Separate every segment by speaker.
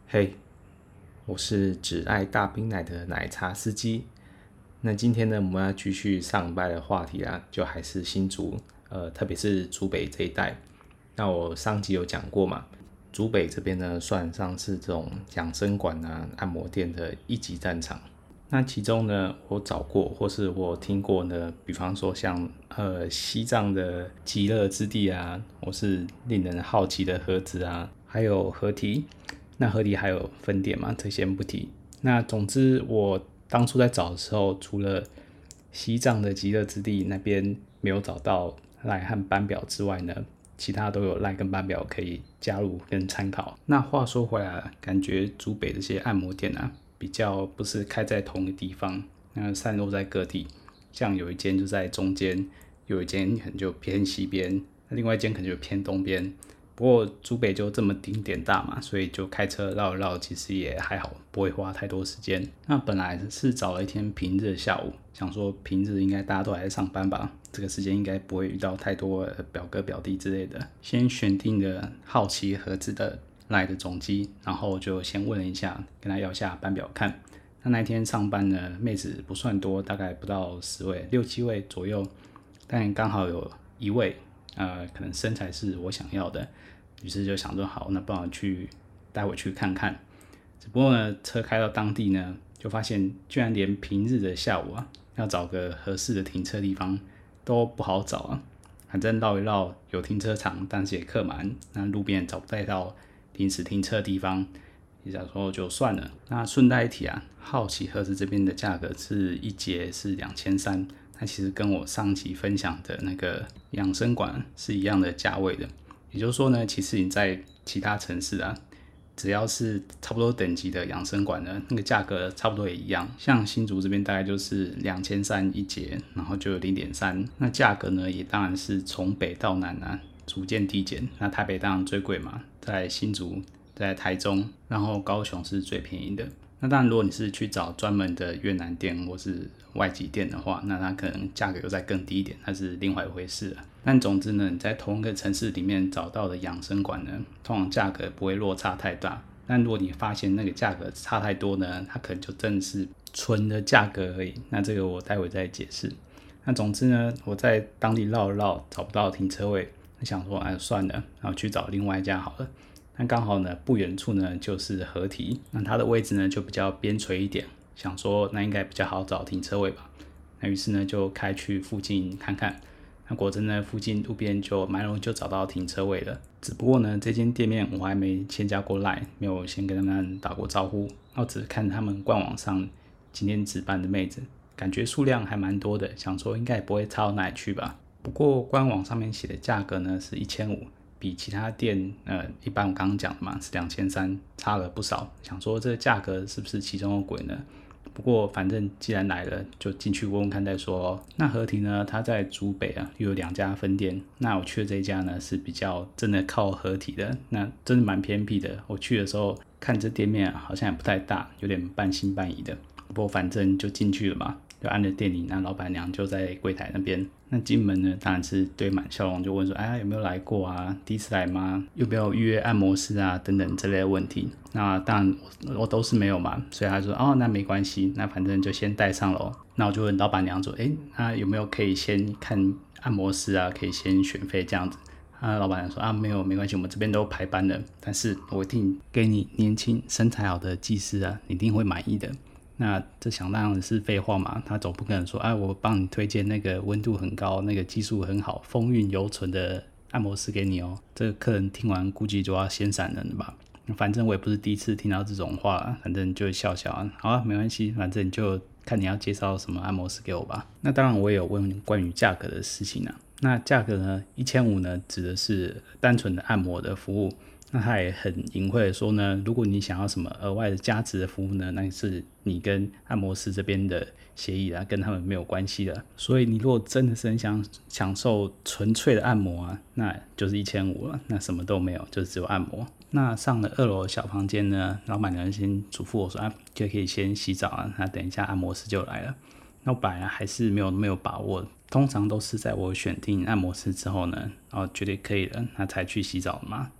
Speaker 1: 嘿，我是只爱大冰奶的奶茶司机。那今天呢，我们要继续上礼拜的话题啦，就还是新竹，特别是竹北这一带。那我上集有讲过嘛，竹北这边呢，算上是这种养生馆啊、按摩店的一级战场。那其中呢，我找过或是我听过呢，比方说像西藏的极乐之地啊，或是令人好奇的盒子啊，还有河堤。那河堤还有分店嘛，这先不提。那总之，我当初在找的时候，除了西藏的极乐之地那边没有找到赖和班表之外呢，其他都有赖跟班表可以加入跟参考。那话说回来，感觉竹北这些按摩店啊，比较不是开在同一个地方，那散落在各地。像有一间就在中间，有一间可能就偏西边，另外一间可能就偏东边。不过竹北就这么丁点大嘛，所以就开车绕一绕，其实也还好，不会花太多时间。那本来是找了一天平日的下午，想说平日应该大家都还在上班吧，这个时间应该不会遇到太多表哥表弟之类的。先选定了好奇盒子的赖的总机，然后就先问了一下，跟他要下班表看。那天上班呢，妹子不算多，大概不到10位，6、7位左右，但刚好有一位，可能身材是我想要的。于是就想说好，那不然待会去看看。只不过呢，车开到当地呢，就发现居然连平日的下午啊，要找个合适的停车地方都不好找啊。反正绕一绕有停车场，但是也客满，那路边找不到临时停车的地方，也想说就算了。那顺带一提啊，好奇盒子这边的价格是一节是2300，那其实跟我上期分享的那个养生馆是一样的价位的。也就是说呢，其实你在其他城市啊，只要是差不多等级的养生馆呢，那个价格差不多也一样。像新竹这边大概就是2300一节，然后就有0.3。那价格呢，也当然是从北到南啊，逐渐递减。那台北当然最贵嘛，在新竹，在台中，然后高雄是最便宜的。那当然，如果你是去找专门的越南店或是外籍店的话，那它可能价格又再更低一点，那是另外一回事了。但总之呢，你在同一个城市里面找到的养生馆呢，通常价格不会落差太大。但如果你发现那个价格差太多呢，它可能就真的是纯的价格而已。那这个我待会再解释。那总之呢，我在当地绕一绕，找不到停车位，想说算了，然后去找另外一家好了。那刚好呢，不远处呢就是河堤，那它的位置呢就比较边陲一点，想说那应该比较好找停车位吧。那于是呢就开去附近看看，那果真呢附近路边就蛮容易就找到停车位了。只不过呢这间店面我还没先加过 LINE， 没有先跟他们打过招呼，然后只看他们官网上今天值班的妹子，感觉数量还蛮多的，想说应该也不会差到哪里去吧。不过官网上面写的价格呢是1500。比其他店一般我刚刚讲的嘛是2300，差了不少。想说这个价格是不是其中有鬼呢？不过反正既然来了，就进去问问看再说。那合体呢，它在竹北啊又有2家分店。那我去的这一家呢是比较真的靠合体的，那真的蛮偏僻的。我去的时候看这店面好像也不太大，有点半信半疑的。不过反正就进去了嘛。就按了店里，那老板娘就在柜台那边。那进门呢，当然是堆满笑容，就问说：“有没有来过啊？第一次来吗？有没有预约按摩师啊？等等之类的问题。”那当然我都是没有嘛，所以他说：“那没关系，那反正就先带上咯。”那我就问老板娘说：“那有没有可以先看按摩师啊？可以先选费这样子？”老板娘说：“没有，没关系，我们这边都排班的，但是我一定给你年轻身材好的技师啊，你一定会满意的。”那这想当然是废话嘛，他总不可能说我帮你推荐那个温度很高、那个技术很好、风韵犹存的按摩师给你哦。这个客人听完估计就要先闪人了吧。反正我也不是第一次听到这种话，反正就笑笑好啊，没关系，反正就看你要介绍什么按摩师给我吧。那当然我也有问关于价格的事情啊。那价格呢，1500呢指的是单纯的按摩的服务。那他也很隐晦的说呢，如果你想要什么额外的加值的服务呢，那是你跟按摩师这边的协议啦，跟他们没有关系的。所以你如果真的是很想享受纯粹的按摩啊，那就是1500了，那什么都没有，就只有按摩。那上了2楼的小房间呢，老板娘先嘱咐我说就可以先洗澡啊，那等一下按摩师就来了。那我本来还是没有把握，通常都是在我选定按摩师之后呢，觉得可以了，那才去洗澡嘛。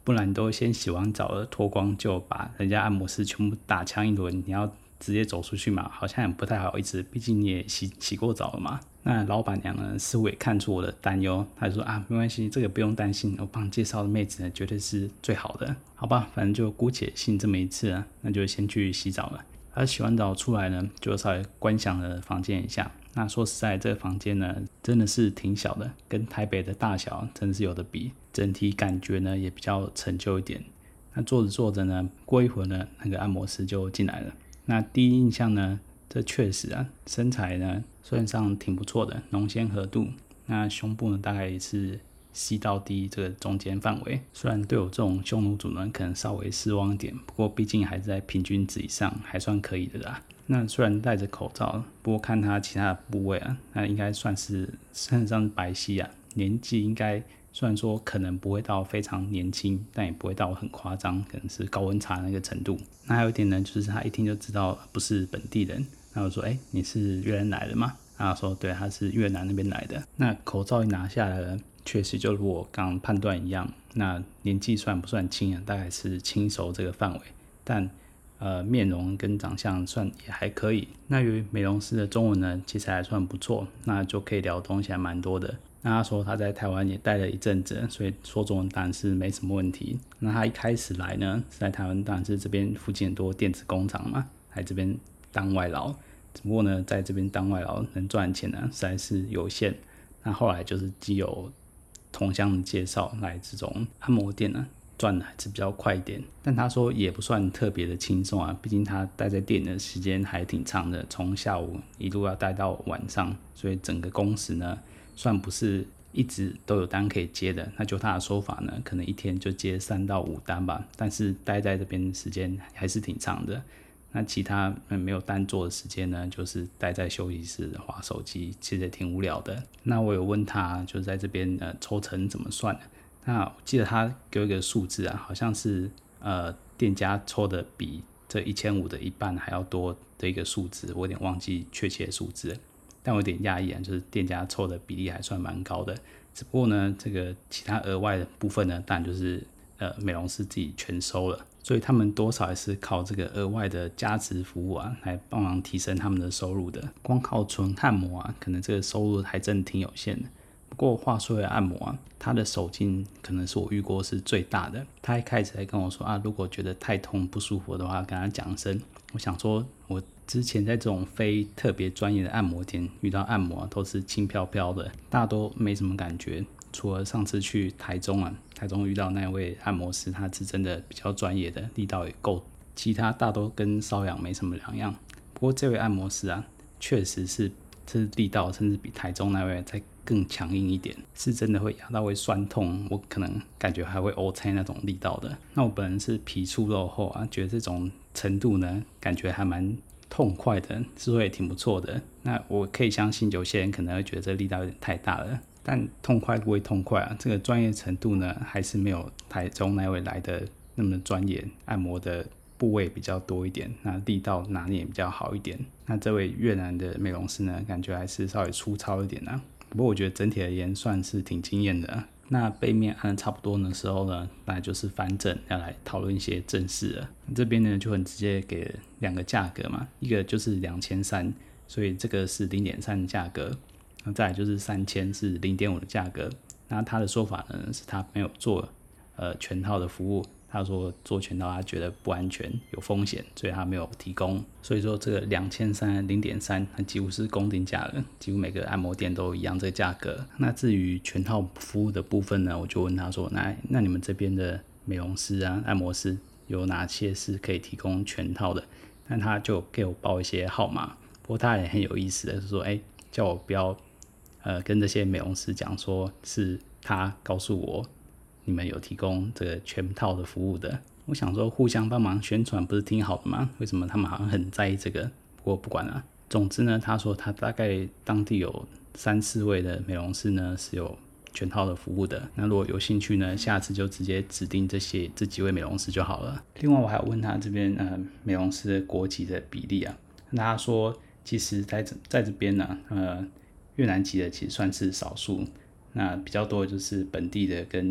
Speaker 2: 不然你都先洗完澡了脱光就把人家按摩师全部打枪一轮，你要直接走出去嘛，好像也不太好意思，毕竟你也洗过澡了嘛。那老板娘呢似乎也看出我的担忧，她就说没关系，这个不用担心，我帮你介绍的妹子呢绝对是最好的，好吧，反正就姑且信这么一次啊，那就先去洗澡了。洗完澡出来呢，就稍微观想了房间一下。那说实在，这个房间呢真的是挺小的，跟台北的大小真的是有的比，整体感觉呢也比较陈旧一点。那坐着坐着呢，过一会儿呢，那个按摩师就进来了。那第一印象呢，这确实身材呢算上挺不错的，浓纤合度。那胸部呢，大概也是C 到 D 这个中间范围。虽然对我这种匈奴主呢，可能稍微失望一点，不过毕竟还是在平均值以上，还算可以的啦。那虽然戴着口罩，不过看他其他的部位那应该算是身上是白皙年纪应该虽然说可能不会到非常年轻，但也不会到很夸张，可能是高温茶那个程度。那还有一点呢，就是他一听就知道不是本地人。那我说，你是越南来的吗？他说，对，他是越南那边来的。那口罩一拿下来了，确实就如我刚判断一样，那年纪算不算轻大概是轻熟这个范围，但面容跟长相算也还可以。那由于美容师的中文呢，其实还算不错，那就可以聊的东西还蛮多的。那他说他在台湾也待了一阵子，所以说中文当然是没什么问题。那他一开始来呢，是在台湾当然是这边附近很多电子工厂嘛，来这边当外劳。只不过呢，在这边当外劳能赚的钱呢，实在是有限。那后来就是既有同乡的介绍来这种按摩店呢，赚的还是比较快一点。但他说也不算特别的轻松毕竟他待在店的时间还挺长的，从下午一路要待到晚上，所以整个工时呢，算不是一直都有单可以接的。那就他的说法呢，可能一天就接3到5单吧，但是待在这边的时间还是挺长的。那其他没有单做的时间呢，就是待在休息室滑手机，其实也挺无聊的。那我有问他，就是在这边抽成怎么算的？那我记得他给我一个数字好像是店家抽的比这1500的一半还要多的一个数字，我有点忘记确切的数字了，但我有点讶异就是店家抽的比例还算蛮高的。只不过呢，这个其他额外的部分呢，当然就是美容师自己全收了。所以他们多少还是靠这个额外的加值服务来帮忙提升他们的收入的。光靠纯按摩可能这个收入还真挺有限的。不过话说回来，按摩他的手劲可能是我遇过是最大的。他一开始还跟我说如果觉得太痛不舒服的话，跟他讲声。我想说，我之前在这种非特别专业的按摩店遇到按摩都是轻飘飘的，大家都没什么感觉。除了上次去台中遇到那位按摩师，他是真的比较专业的，力道也够，其他大都跟瘙痒没什么两样。不过这位按摩师确实是力道甚至比台中那位再更强硬一点，是真的会压到会酸痛，我可能感觉还会凹菜那种力道的。那我本人是皮粗肉厚觉得这种程度呢，感觉还蛮痛快的，是会也挺不错的。那我可以相信有些人可能会觉得这力道有点太大了，但痛快归痛快这个专业程度呢，还是没有台中那位来的那么专业，按摩的部位比较多一点，那力道拿捏也比较好一点。那这位越南的美容师呢，感觉还是稍微粗糙一点不过我觉得整体而言算是挺惊艳的那背面按差不多的时候呢，那就是翻正要来讨论一些正事了。这边呢就很直接给了2个价格嘛，一个就是2300，所以这个是 0.3 的价格。再来就是3000是 0.5 的价格。那他的说法呢是他没有做全套的服务，他说做全套他觉得不安全有风险，所以他没有提供。所以说这个2300 0.3它几乎是公定价了，几乎每个按摩店都一样这个价格。那至于全套服务的部分呢，我就问他说那你们这边的美容师按摩师有哪些是可以提供全套的？那他就给我报一些号码。不过他也很有意思的是说叫我不要跟这些美容师讲说是他告诉我你们有提供这个全套的服务的。我想说互相帮忙宣传不是挺好的吗？为什么他们好像很在意这个？不过不管了。总之呢，他说他大概当地有3-4位的美容师呢是有全套的服务的。那如果有兴趣呢，下次就直接指定这几位美容师就好了。另外我还有问他这边美容师的国籍的比例那他说其实在这边呢越南籍的其实算是少数，那比较多的就是本地的跟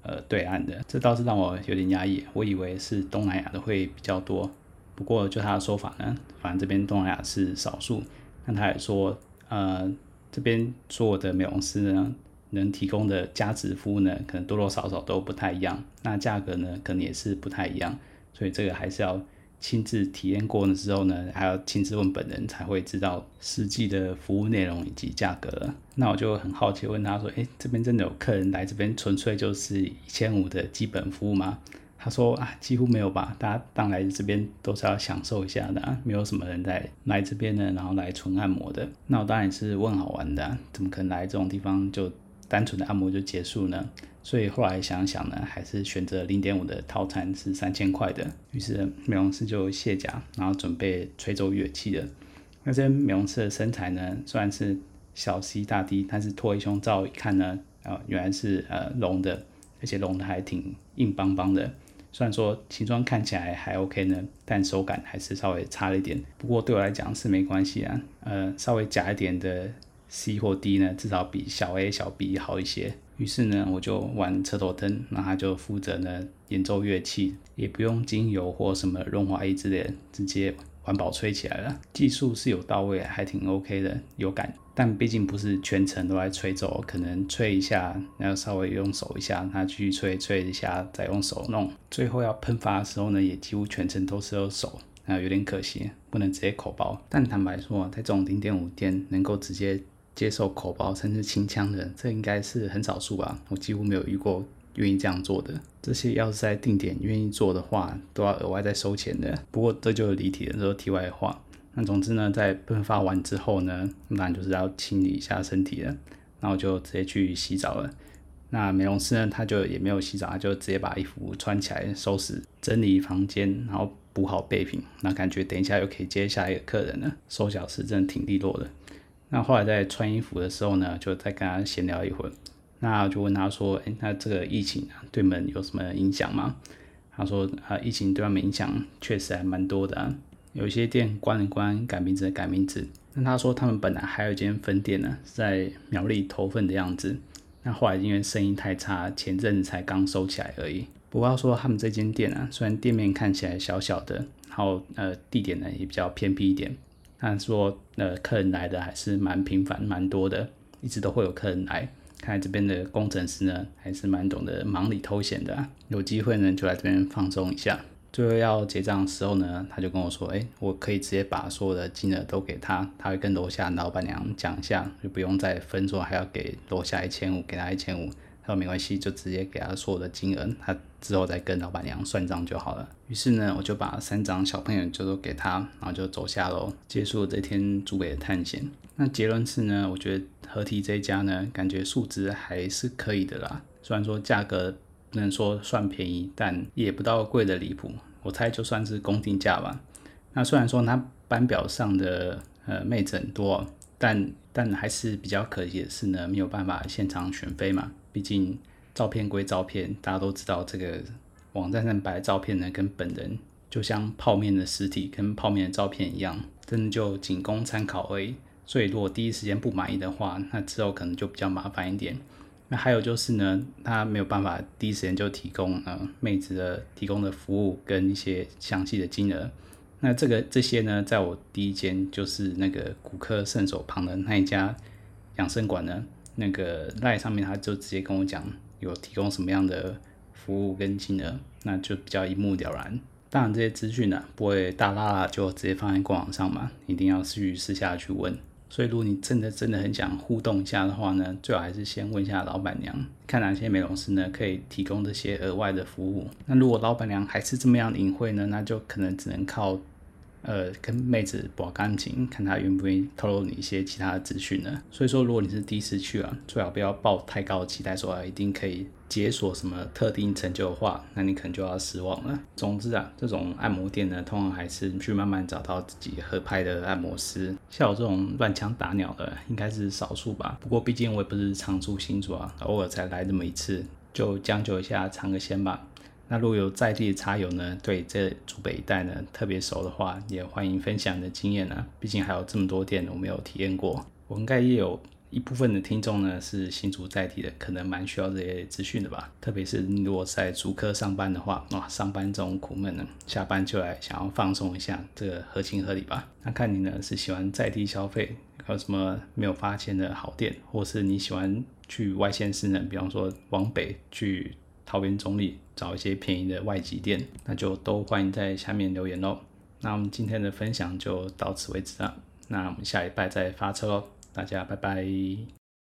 Speaker 2: 对岸的，这倒是让我有点压抑，我以为是东南亚的会比较多。不过就他的说法呢，反正这边东南亚是少数。那他也说，这边所有的美容师呢，能提供的价值服务呢，可能多多少少都不太一样，那价格呢，可能也是不太一样，所以这个还是要亲自体验过的时候呢，还要亲自问本人才会知道实际的服务内容以及价格了。那我就很好奇问他说，这边真的有客人来这边纯粹就是1500的基本服务吗？他说几乎没有吧，大家当来这边都是要享受一下的没有什么人来这边呢，然后来纯按摩的。那我当然也是问好玩的怎么可能来这种地方就单纯的按摩就结束呢？所以后来想想呢，还是选择 0.5 的套餐是3000块的。于是美容师就卸甲，然后准备吹奏乐器了。那这美容师的身材呢，虽然是小 C 大 D， 但是脱一胸罩一看呢，原来是隆的，而且隆的还挺硬邦邦的。虽然说形状看起来还 OK 呢，但手感还是稍微差了一点。不过对我来讲是没关系啊，稍微假一点的 C 或 D 呢，至少比小 A 小 B 好一些。于是呢，我就玩车头灯，那他就负责呢演奏乐器，也不用精油或什么润滑液之类的，直接环保吹起来了。技术是有到位，还挺 OK 的，有感。但毕竟不是全程都在吹奏，可能吹一下，然后稍微用手一下，他继续吹一下，再用手弄。最后要喷发的时候呢，也几乎全程都是用手，有点可惜，不能直接口包。但坦白说，在这种 0.5 店能够直接接受口包甚至清腔的，这应该是很少数吧，我几乎没有遇过愿意这样做的。这些要是在定点愿意做的话，都要额外再收钱的。不过这就离题了，这都题外话。那总之呢，在喷发完之后呢，当然就是要清理一下身体了。那我就直接去洗澡了。那美容师呢，他就也没有洗澡，他就直接把衣服穿起来，收拾整理房间，然后补好备品。那感觉等一下又可以接下一个客人了，手脚是真的挺利落的。那后来在穿衣服的时候呢，就再跟他闲聊一会儿。那我就问他说，那这个疫情对你们有什么影响吗？他说疫情对他们影响确实还蛮多的有一些店关了关，改名字的改名字。那他说他们本来还有一间分店呢，是在苗栗头份的样子。那后来因为生意太差，前阵子才刚收起来而已。不过要说他们这间店虽然店面看起来小小的，然后地点呢也比较偏僻一点，但说客人来的还是蛮频繁蛮多的，一直都会有客人来。看来这边的工程师呢还是蛮懂得忙里偷闲的有机会呢就来这边放松一下。最后要结账的时候呢，他就跟我说我可以直接把所有的金额都给他，他会跟楼下老板娘讲一下，就不用再分说还要给楼下1500，给他1500。他说没关系，就直接给他所有的金额，他之后再跟老板娘算账就好了。于是呢，我就把3张小朋友就都给他，然后就走下楼，结束了这天竹北的探险。那结论是呢，我觉得合体这一家呢，感觉素质还是可以的啦。虽然说价格不能说算便宜，但也不到贵的离谱。我猜就算是公定价吧。那虽然说它班表上的妹子很多，但还是比较可惜的是呢，没有办法现场选妃嘛。毕竟照片归照片，大家都知道这个网站上摆的照片呢，跟本人就像泡面的实体跟泡面的照片一样，真的就仅供参考而已。所以如果第一时间不满意的话，那之后可能就比较麻烦一点。那还有就是呢，他没有办法第一时间就提供妹子的提供的服务跟一些详细的金额。那这些呢，在我第一间就是那个骨科圣手旁的那一家养生馆呢，那个 LINE 上面他就直接跟我讲有提供什么样的服务跟金额，那就比较一目了然。当然这些资讯不会大拉就直接放在官网上嘛，一定要去私下去问。所以如果你真的很想互动一下的话呢，最好还是先问一下老板娘，看哪些美容师呢可以提供这些额外的服务。那如果老板娘还是这么样隐晦呢，那就可能只能靠跟妹子把感情，看她愿不愿意透露你一些其他的资讯呢。所以说如果你是第一次去最好不要抱太高的期待说一定可以解锁什么特定成就的话，那你可能就要失望了。总之这种按摩店呢，通常还是去慢慢找到自己合拍的按摩师。像我这种乱枪打鸟的应该是少数吧。不过毕竟我也不是常驻新竹偶尔才来这么一次，就将就一下尝个鲜吧。那如果有在地的茶友呢，对这竹北一带呢特别熟的话，也欢迎分享你的经验毕竟还有这么多店我没有体验过。我应该也有一部分的听众呢是新竹在地的，可能蛮需要这些资讯的吧。特别是你如果在竹科上班的话，哇，上班这种苦闷呢，下班就来想要放松一下，这个合情合理吧。那看你呢是喜欢在地消费，有什么没有发现的好店，或是你喜欢去外县市呢，比方说往北去桃园中立找一些便宜的外籍店，那就都欢迎在下面留言咯。那我们今天的分享就到此为止了，那我们下礼拜再发车咯，大家拜拜。